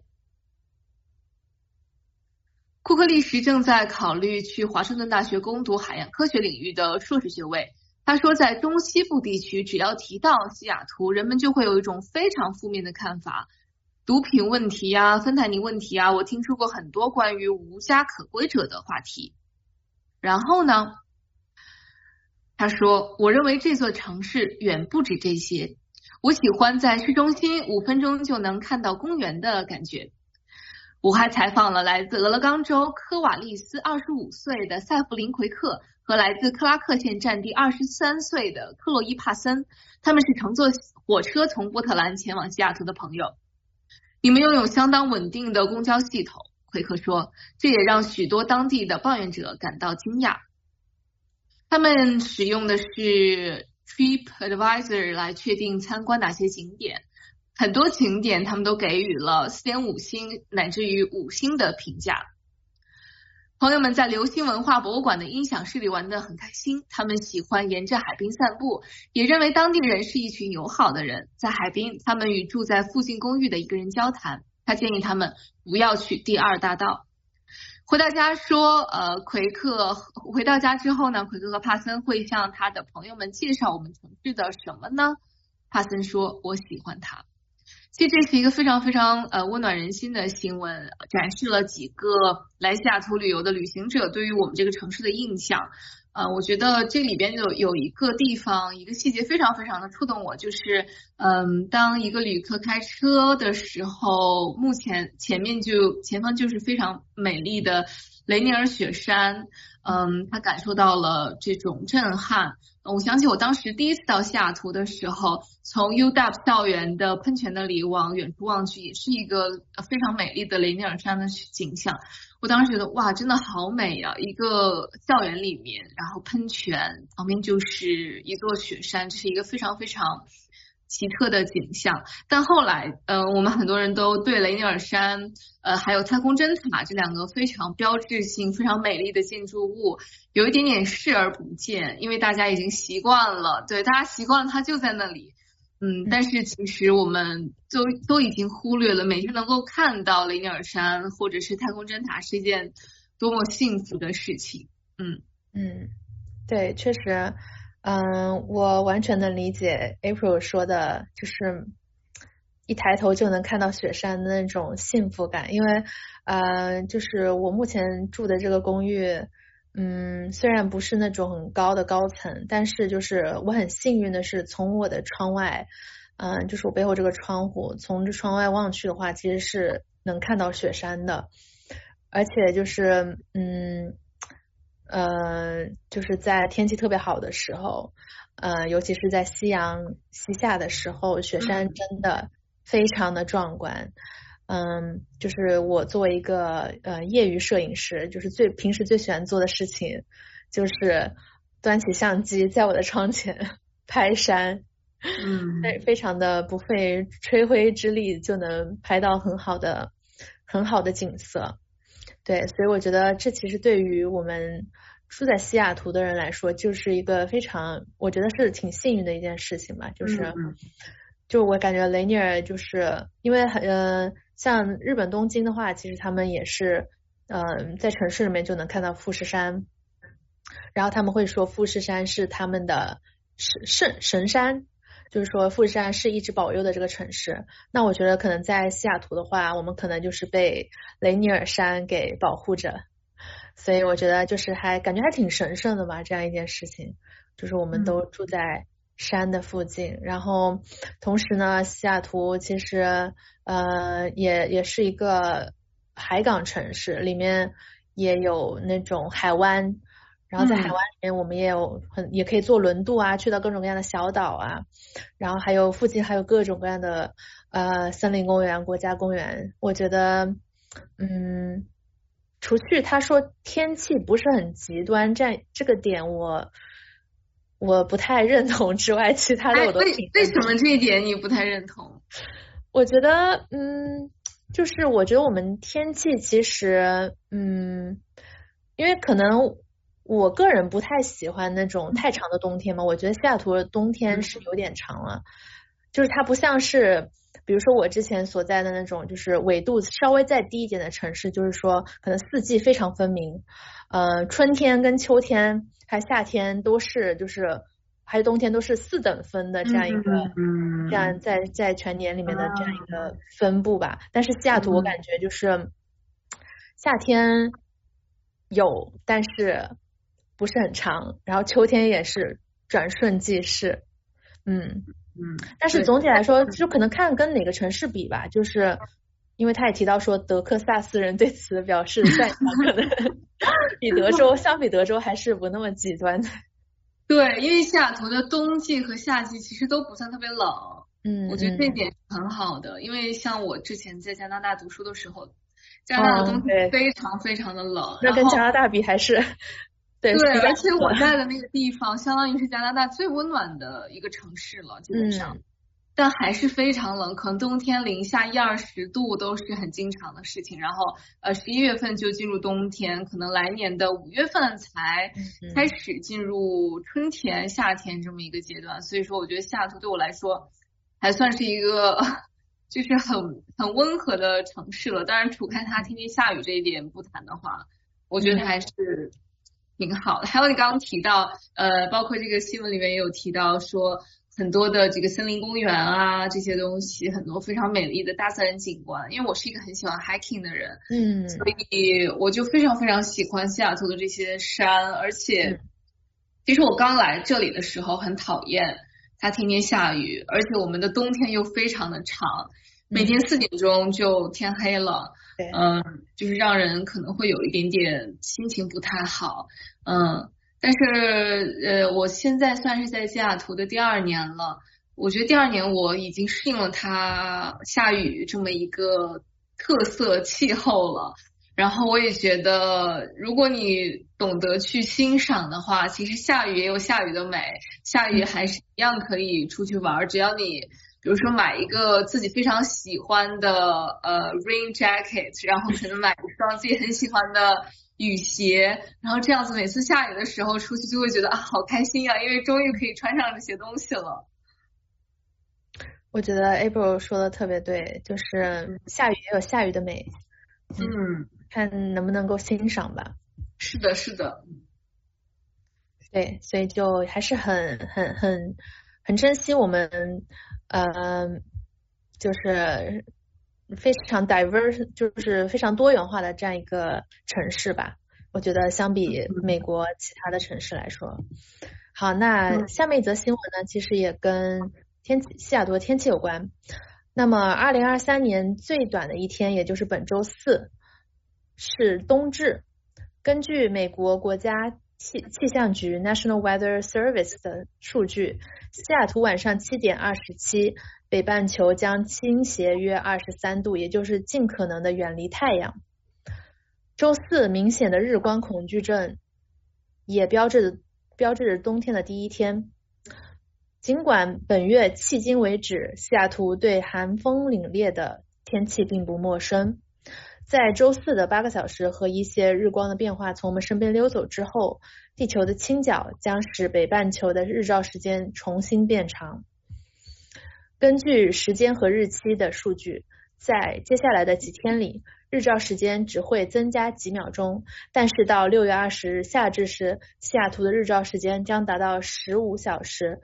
库克利什正在考虑去华盛顿大学攻读海洋科学领域的硕士学位。他说，在中西部地区，只要提到西雅图，人们就会有一种非常负面的看法，毒品问题啊，芬太尼问题啊，我听说过很多关于无家可归者的话题。然后呢，他说，我认为这座城市远不止这些，我喜欢在市中心5分钟就能看到公园的感觉。我还采访了来自俄勒冈州科瓦利斯25岁的塞弗林奎克和来自克拉克县战地23岁的克洛伊帕森，他们是乘坐火车从波特兰前往西雅图的朋友。你们拥有相当稳定的公交系统，奎克说，这也让许多当地的抱怨者感到惊讶。他们使用的是 TripAdvisor 来确定参观哪些景点，很多景点他们都给予了4.5星乃至于5星的评价。朋友们在流行文化博物馆的音响室里玩得很开心，他们喜欢沿着海滨散步，也认为当地人是一群友好的人。在海滨，他们与住在附近公寓的一个人交谈，他建议他们不要去第2大道。回到家之后呢，奎克和帕森会向他的朋友们介绍我们城市的什么呢？帕森说，我喜欢它。其实这是一个非常非常温暖人心的新闻，展示了几个来西雅图旅游的旅行者对于我们这个城市的印象。我觉得这里边有一个地方，一个细节非常非常的触动我，就是当一个旅客开车的时候，前方就是非常美丽的雷尼尔雪山，他感受到了这种震撼。我想起我当时第一次到西雅图的时候，从 UW 校园的喷泉那里往远处望去，也是一个非常美丽的雷尼尔山的景象。我当时觉得哇，真的好美啊！一个校园里面，然后喷泉旁边就是一座雪山，这是一个非常非常奇特的景象。但后来我们很多人都对雷尼尔山还有太空针塔这两个非常标志性非常美丽的建筑物有一点点视而不见，因为大家已经习惯了，对，大家习惯了它就在那里。但是其实我们都已经忽略了每天能够看到雷尼尔山或者是太空针塔是一件多么幸福的事情。 对，确实，我完全能理解 April 说的，就是一抬头就能看到雪山的那种幸福感。因为就是我目前住的这个公寓，虽然不是那种很高的高层，但是就是我很幸运的是，从我的窗外，就是我背后这个窗户，从这窗外望去的话，其实是能看到雪山的。而且就是就是在天气特别好的时候，尤其是在夕阳西下的时候，雪山真的非常的壮观。就是我作为一个业余摄影师，就是平时最喜欢做的事情就是端起相机在我的窗前拍山，非常的不费吹灰之力就能拍到很好的景色。对，所以我觉得这其实对于我们住在西雅图的人来说，就是一个非常，我觉得是挺幸运的一件事情吧。就我感觉雷尼尔就是因为像日本东京的话，其实他们也是在城市里面就能看到富士山，然后他们会说富士山是他们的神山，就是说富士山是一直保佑的这个城市。那我觉得可能在西雅图的话，我们可能就是被雷尼尔山给保护着，所以我觉得就是感觉还挺神圣的吧，这样一件事情，就是我们都住在山的附近。然后同时呢，西雅图其实也是一个海港城市，里面也有那种海湾，然后在海湾里面我们也可以坐轮渡啊，去到各种各样的小岛啊，然后还有附近还有各种各样的森林公园、国家公园。我觉得除去他说天气不是很极端这个点我不太认同之外，其他的我都挺为什么这一点你不太认同？ 我觉得就是我觉得我们天气其实因为可能我个人不太喜欢那种太长的冬天嘛，我觉得西雅图的冬天是有点长了，就是它不像是比如说我之前所在的那种就是纬度稍微再低一点的城市，就是说可能四季非常分明，春天跟秋天还夏天都是就是还有冬天都是4等分的这样一个这样在全年里面的这样一个分布吧。但是西雅图我感觉就是夏天有，但是不是很长，然后秋天也是转瞬即逝。但是总体来说就可能看跟哪个城市比吧，就是因为他也提到说德克萨斯人对此表示赞赏，可能相比德州还是不那么极端的。 对，因为西雅图的冬季和夏季其实都不算特别冷，我觉得这一点很好的，因为像我之前在加拿大读书的时候，加拿大的冬天非常非常的冷， 那跟加拿大比还是对， 而且我在的那个地方相当于是加拿大最温暖的一个城市了，基本上，但还是非常冷，可能冬天零下1-20度都是很经常的事情。然后11月份就进入冬天，可能来年的5月份才开始进入春天、夏天这么一个阶段。所以说我觉得西雅图对我来说还算是一个就是很温和的城市了。当然除开它天天下雨这一点不谈的话，我觉得还是挺好的。还有你刚刚提到包括这个新闻里面也有提到说很多的这个森林公园啊，这些东西很多非常美丽的大自然景观。因为我是一个很喜欢 hiking 的人，所以我就非常非常喜欢西雅图的这些山。而且其实我刚来这里的时候很讨厌它天天下雨，而且我们的冬天又非常的长，每天4点钟就天黑了，就是让人可能会有一点点心情不太好，但是我现在算是在西雅图的第2年了，我觉得第2年我已经适应了它下雨这么一个特色气候了。 然后我也觉得，如果你懂得去欣赏的话，其实下雨也有下雨的美，下雨还是一样可以出去玩，只要你比如说买一个自己非常喜欢的rain jacket， 然后可能买一双自己很喜欢的雨鞋，然后这样子每次下雨的时候出去就会觉得啊好开心啊，因为终于可以穿上这些东西了。 我觉得 April 说的特别对，就是下雨也有下雨的美，看能不能够欣赏吧。 是的，是的。 对，所以就还是很珍惜我们就是非常 diverse， 就是非常多元化的这样一个城市吧。我觉得相比美国其他的城市来说。好，那下面一则新闻呢，其实也跟西雅图的天气有关。那么2023年最短的一天，也就是本周四，是冬至。根据美国国家气象局 National Weather Service 的数据，西雅图晚上7点27，北半球将倾斜约23度，也就是尽可能的远离太阳。周四明显的日光恐惧症也标志着冬天的第一天。尽管本月迄今为止，西雅图对寒风凛冽的天气并不陌生。在周四的8个小时和一些日光的变化从我们身边溜走之后，地球的倾角将使北半球的日照时间重新变长。根据时间和日期的数据，在接下来的几天里，日照时间只会增加几秒钟，但是到6月20日夏至时，西雅图的日照时间将达到15小时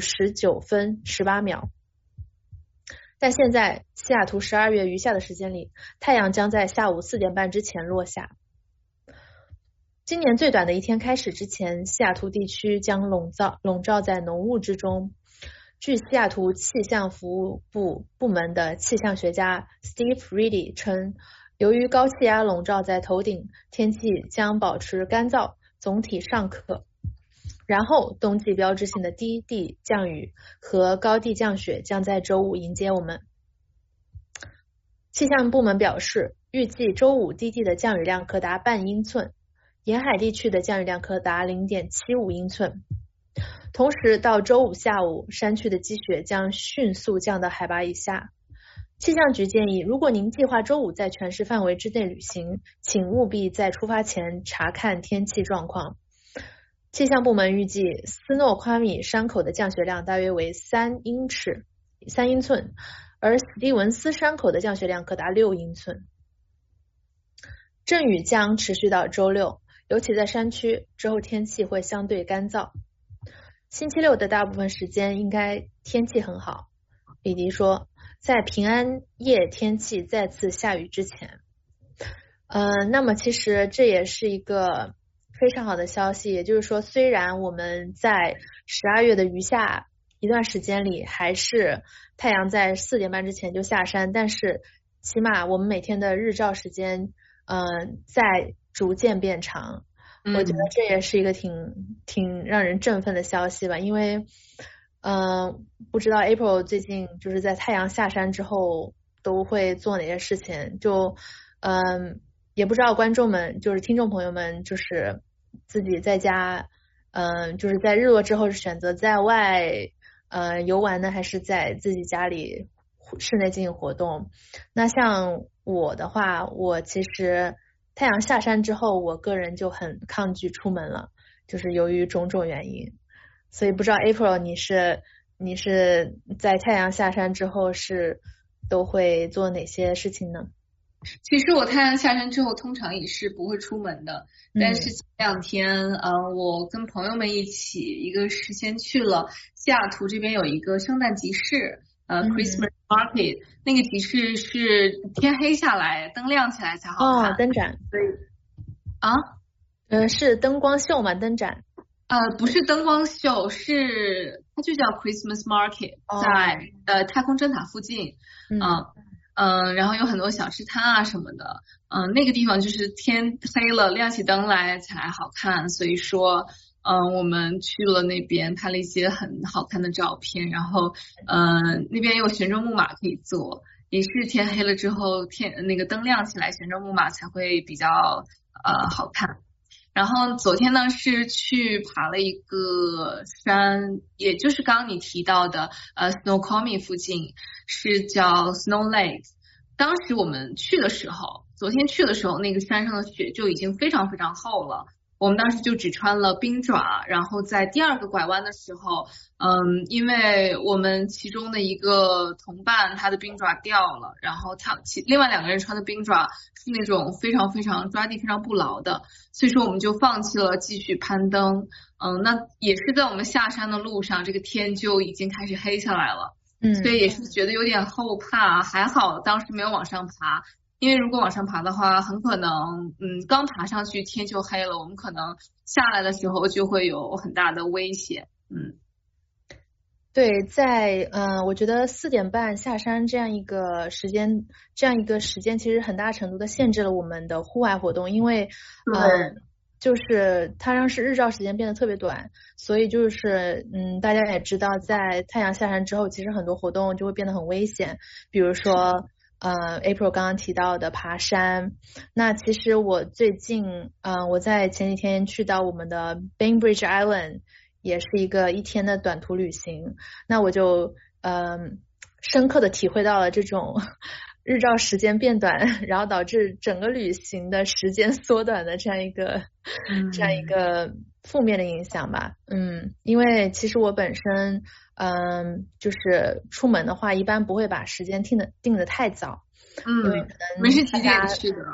59分18秒。但现在西雅图12月余下的时间里，太阳将在下午4点半之前落下。今年最短的一天开始之前，西雅图地区将笼罩在浓雾之中。据西雅图气象服务部门的气象学家 Steve Reedy 称，由于高气压笼罩在头顶，天气将保持干燥，总体尚可。然后冬季标志性的低地降雨和高地降雪将在周五迎接我们。气象部门表示，预计周五低地的降雨量可达半英寸，沿海地区的降雨量可达 0.75 英寸。同时到周五下午，山区的积雪将迅速降到海拔以下。气象局建议，如果您计划周五在全市范围之内旅行，请务必在出发前查看天气状况。气象部门预计斯诺夸米山口的降雪量大约为3英寸，而史蒂文斯山口的降雪量可达6英寸。阵雨将持续到周六，尤其在山区，之后天气会相对干燥。星期六的大部分时间应该天气很好，李迪说，在平安夜天气再次下雨之前。那么其实这也是一个非常好的消息，也就是说，虽然我们在12月的余下一段时间里还是太阳在4点半之前就下山，但是起码我们每天的日照时间在逐渐变长。我觉得这也是一个挺让人振奋的消息吧，因为不知道 April 最近就是在太阳下山之后都会做哪些事情，就也不知道观众们就是听众朋友们就是自己在家就是在日落之后是选择在外游玩呢，还是在自己家里室内进行活动。那像我的话，我其实太阳下山之后，我个人就很抗拒出门了，就是由于种种原因。所以不知道 April 你是在太阳下山之后是都会做哪些事情呢？ 其实我太阳下山之后通常也是不会出门的，但是前2天我跟朋友们一起，一个是先去了西雅图这边有一个圣诞集市Christmas Market， 那个集市是天黑下来灯亮起来才好看。 灯展。 所以是灯光秀吗？灯展不是灯光秀，它就叫 Christmas Market， 在太空针塔附近。然后有很多小吃摊啊什么的。那个地方就是天黑了亮起灯来才好看，所以说我们去了那边拍了一些很好看的照片，然后那边有旋转木马可以坐， 也是天黑了之后那个灯亮起来，旋转木马才会比较好看。然后昨天呢是去爬了一个山，也就是刚刚你提到的Snoqualmie 附近，是叫 Snow Lake。当时我们去的时候，昨天去的时候，那个山上的雪就已经非常非常厚了。我们当时就只穿了冰爪，然后在第二个拐弯的时候，因为我们其中的一个同伴他的冰爪掉了，然后另外2个人穿的冰爪是那种非常非常抓地非常不牢的，所以说我们就放弃了继续攀登。那也是在我们下山的路上，这个天就已经开始黑下来了，所以也是觉得有点后怕，还好当时没有往上爬。因为如果往上爬的话，很可能刚爬上去天就黑了，我们可能下来的时候就会有很大的危险。 对，在我觉得4点半下山这样一个时间其实很大程度的限制了我们的户外活动，因为就是它让日照时间变得特别短，所以就是大家也知道，在太阳下山之后，其实很多活动就会变得很危险，比如说April 刚刚提到的爬山。那其实我最近我在前几天去到我们的 Bainbridge Island， 也是一个1天的短途旅行。那我就深刻的体会到了这种日照时间变短，然后导致整个旅行的时间缩短的这样一个负面的影响吧。因为其实我本身就是出门的话，一般不会把时间定得太早。因为可能没是几点去的？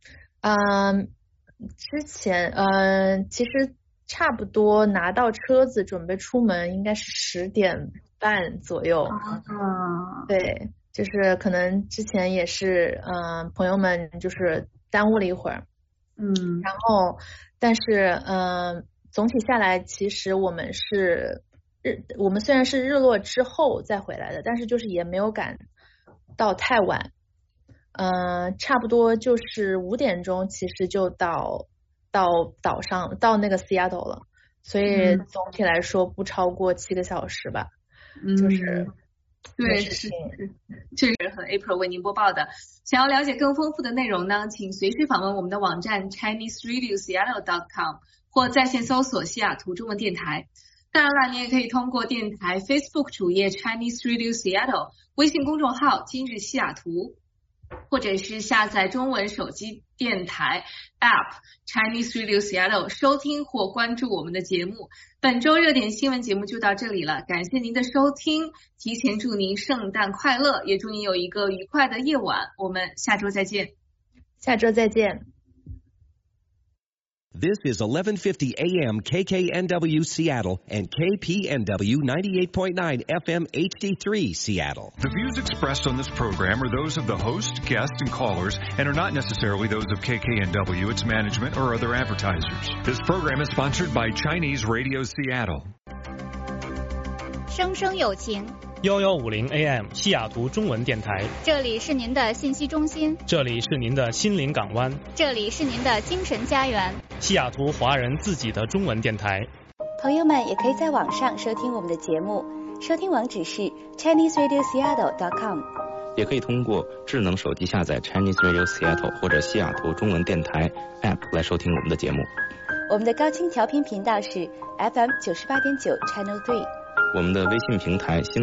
之前其实差不多拿到车子准备出门应该是10点半左右。对，就是可能之前也是朋友们就是耽误了一会儿。然后但是总体下来，其实我们虽然是日落之后再回来的，但是就是也没有赶到太晚。差不多就是5点钟其实就到岛上，到那个 Seattle 了，所以总体来说不超过7个小时吧。就是对，是确实和 April 为您播报的。想要了解更丰富的内容呢，请随时访问我们的网站 ChineseRadioSeattle.com 或在线搜索西雅图中文电台。当然了，你也可以通过电台 Facebook 主页 Chinese Radio Seattle、 微信公众号今日西雅图，或者是下载中文手机电台 App Chinese Radio Seattle 收听或关注我们的节目。本周热点新闻节目就到这里了，感谢您的收听，提前祝您圣诞快乐，也祝您有一个愉快的夜晚，我们下周再见。 下周再见。 This is 1150 AM KKNW Seattle and KPNW 98.9 FM HD3 Seattle. The views expressed on this program are those of the host, guests, and callers and are not necessarily those of KKNW, its management, or other advertisers. This program is sponsored by Chinese Radio Seattle. 生生有情 1150 AM 西雅图中文电台， 这里是您的信息中心， 这里是您的心灵港湾， 这里是您的精神家园， 西雅图华人自己的中文电台。 朋友们也可以在网上收听我们的节目，收听网址是 ChineseRadioSeattle.com， 也可以通过智能手机下载 Chinese Radio Seattle 或者西雅图中文电台 App 来收听我们的节目。 我们的高清调频频道是 FM 98.9 Channel 3， 我们的微信平台新